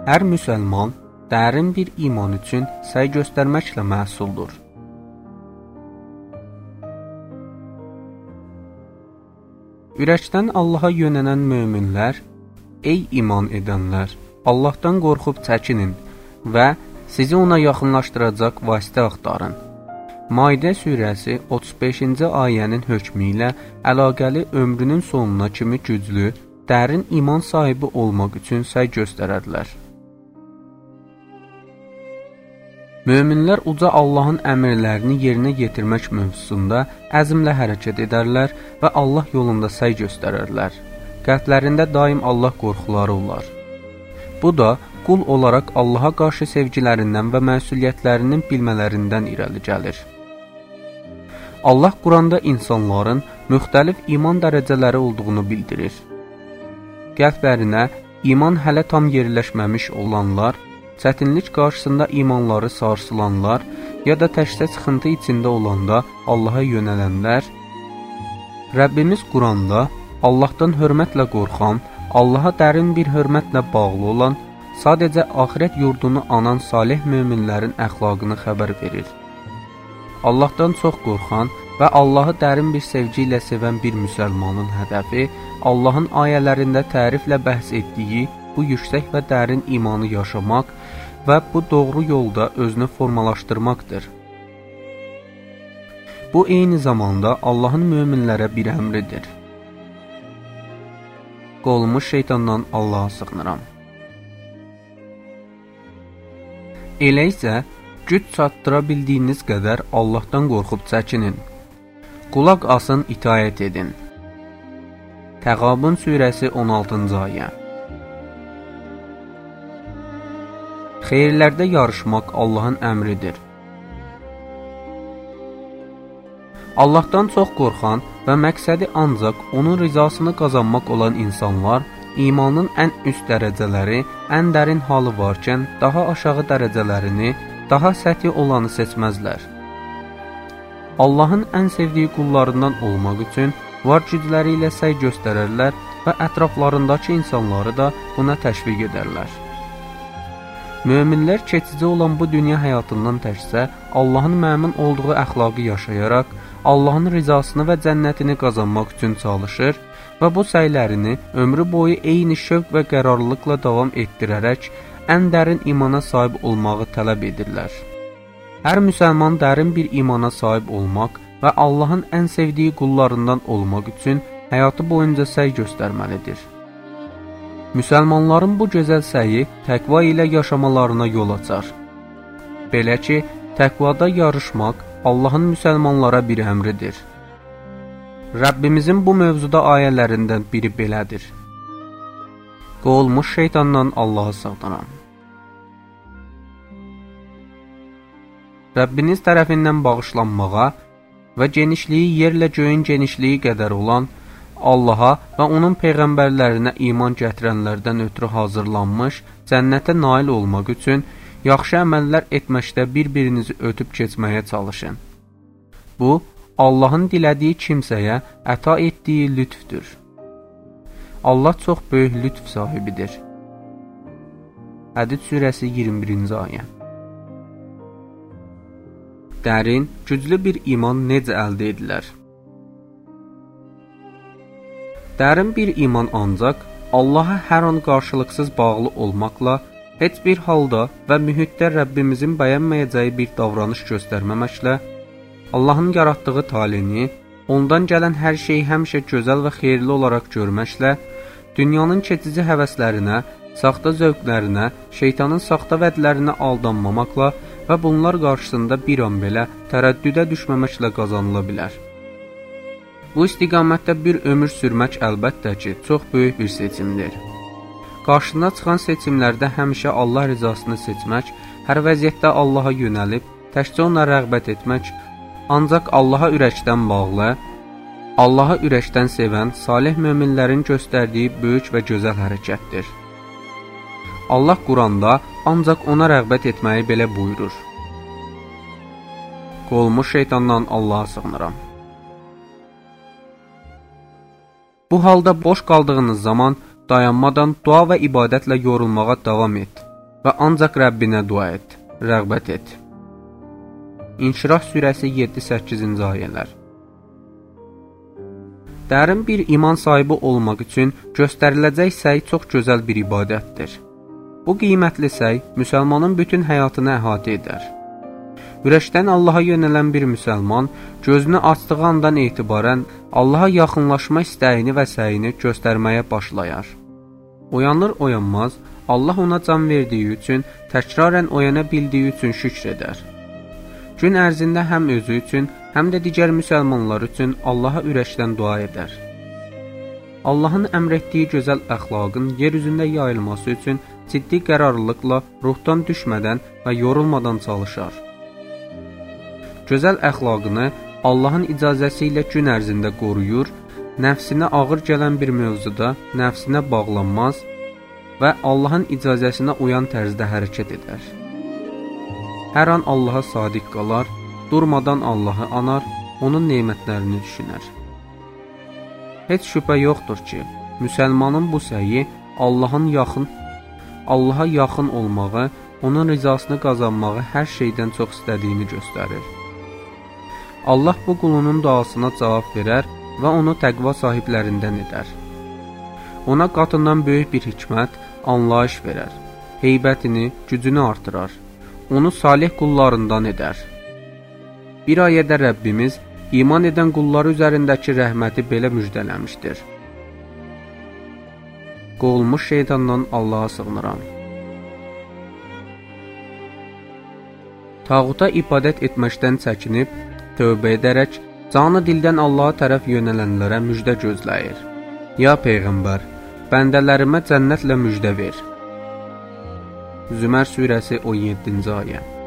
Hər müsəlman dərin bir iman üçün səy göstərməklə məhsuldur. Ürəkdən Allaha yönələn möminlər, ey iman edənlər, Allahdan qorxub çəkinin və sizi ona yaxınlaşdıracaq vasitə axtarın. Maidə surəsi 35-ci ayənin hökmü ilə əlaqəli ömrünün sonuna kimi güclü, dərin iman sahibi olmaq üçün səy göstərədilər. Möminlər uca Allahın əmrlərini yerinə yetirmək mövzusunda əzmlə hərəkət edərlər və Allah yolunda səy göstərərlər. Qəlblərində daim Allah qorxuları olar. Bu da qul olaraq Allaha qarşı sevgilərindən və məsuliyyətlərinin bilmələrindən irəli gəlir. Allah Quranda insanların müxtəlif iman dərəcələri olduğunu bildirir. Qəlblərinə iman hələ tam yerləşməmiş olanlar, çətinlik qarşısında imanları sarsılanlar ya da təkcə sıxıntı içində olanda Allaha yönələnlər, Rəbbimiz Quranda Allahdan hörmətlə qorxan, Allaha dərin bir hörmətlə bağlı olan, sadəcə axirət yurdunu anan salih möminlərin əxlaqını xəbər verir. Allahdan çox qorxan və Allahı dərin bir sevgi ilə sevən bir müsəlmanın hədəfi Allahın ayələrində təriflə bəhs etdiyi bu yüksək və dərin imanı yaşamaq və bu doğru yolda özünü formalaşdırmaqdır. Bu eyni zamanda Allahın möminlərə bir əmridir. Qolmuş şeytandan Allaha sığınıram. Elə isə güc çatdıra bildiyiniz qədər Allahdan qorxub çəkinin. Qulaq asın, itayət edin. Təğabun surəsi 16-cı ayə. Xeyirlərdə yarışmaq Allahın əmridir. Allahdan çox qorxan və məqsədi ancaq onun rizasını qazanmaq olan insanlar, imanın ən üst dərəcələri, ən dərin halı varkən, daha aşağı dərəcələrini, daha səthi olanı seçməzlər. Allahın ən sevdiyi qullarından olmaq üçün var gücləri ilə səy göstərərlər və ətraflarındakı insanları da buna təşviq edərlər. Möminlər keçici olan bu dünya həyatından təkcə Allahın məmnun olduğu əxlaqı yaşayaraq, Allahın rizasını və cənnətini qazanmaq üçün çalışır və bu səylərini ömrü boyu eyni şövq və qərarlılıqla davam etdirərək ən dərin imana sahib olmağı tələb edirlər. Hər müsəlman dərin bir imana sahib olmaq və Allahın ən sevdiyi qullarından olmaq üçün həyatı boyunca səy göstərməlidir. Müsəlmanların bu gözəl səyi təqva ilə yaşamalarına yol açar. Belə ki, təqvada yarışmaq Allahın müsəlmanlara bir əmridir. Rəbbimizin bu mövzuda ayələrindən biri belədir. Qovulmuş şeytandan Allaha sığınıram. Rəbbiniz tərəfindən bağışlanmağa və genişliyi yerlə göyün genişliyi qədər olan Allaha və onun peyğəmbərlərinə iman gətirənlərdən ötürü hazırlanmış cənnətə nail olmaq üçün yaxşı əməllər etməkdə bir-birinizi ötüb keçməyə çalışın. Bu, Allahın dilədiyi kimsəyə əta etdiyi lütfdür. Allah çox böyük lütf sahibidir. Hədid surəsi 21-ci ayə. Dərin, güclü bir iman necə əldə edilər? Dərin bir iman ancaq Allaha hər an qarşılıqsız bağlı olmaqla, heç bir halda və mühitdə Rəbbimizin bəyənməyəcəyi bir davranış göstərməməklə, Allahın yaratdığı talini, ondan gələn hər şeyi həmişə gözəl və xeyirli olaraq görməklə, dünyanın keçici həvəslərinə, saxta zövqlərinə, şeytanın saxta vədlərinə aldanmamaqla və bunlar qarşısında bir an belə tərəddüdə düşməməklə qazanıla bilər. Bu istiqamətdə bir ömür sürmək əlbəttə ki, çox böyük bir seçimdir. Qarşına çıxan seçimlərdə həmişə Allah rizasını seçmək, hər vəziyyətdə Allaha yönəlib, təkcə ona rəğbət etmək, ancaq Allaha ürəkdən bağlı, Allaha ürəkdən sevən, salih möminlərin göstərdiyi böyük və gözəl hərəkətdir. Allah Quranda ancaq ona rəğbət etməyi belə buyurur. Qovulmuş şeytandan Allaha sığınıram. Bu halda boş qaldığınız zaman dayanmadan dua və ibadətlə yorulmağa davam et. və ancaq Rəbbinə dua et, rəğbət et. İnşirah surəsi 7-8-ci ayələr. Dərin bir iman sahibi olmaq üçün göstəriləcək səy çox gözəl bir ibadətdir. Bu qiymətli səy müsəlmanın bütün həyatını əhatə edər. Ürəkdən Allaha yönələn bir müsəlman gözünü açdığı andan etibarən Allaha yaxınlaşma istəyini və səyini göstərməyə başlayar. Oyanır-oyanmaz Allah ona can verdiyi üçün, təkrarən oyana bildiyi üçün şükr edər. Gün ərzində həm özü üçün, həm də digər müsəlmanlar üçün Allaha ürəkdən dua edər. Allahın əmr etdiyi gözəl əxlaqın yer üzündə yayılması üçün ciddi qərarlılıqla ruhdan düşmədən və yorulmadan çalışar. Gözəl əxlaqını Allahın icazəsi ilə gün ərzində qoruyur, nəfsinə ağır gələn bir mövzuda nəfsinə bağlanmaz və Allahın icazəsinə uyan tərzdə hərəkət edər. Hər an Allaha sadiq qalar, durmadan Allahı anar, onun nemətlərini düşünər. Heç şübhə yoxdur ki, müsəlmanın bu səyi Allaha yaxın olmağı, onun rizasını qazanmağı hər şeydən çox istədiyini göstərir. Allah bu qulunun duasına cavab verər və onu təqva sahiblərindən edər. Ona qatından böyük bir hikmət, anlayış verər, heybətini, gücünü artırar, onu salih qullarından edər. Bir ayədə Rəbbimiz iman edən qulları üzərindəki rəhməti belə müjdələmişdir. Qovulmuş şeytandan Allaha sığınıram. Tağuta ibadət etməkdən çəkinib, tövbə edərək, canı dildən Allaha tərəf yönələnlərə müjdə gözləyir. Ya Peyğəmbər, bəndələrimə cənnətlə müjdə ver. Zümər surəsi 17-ci ayə.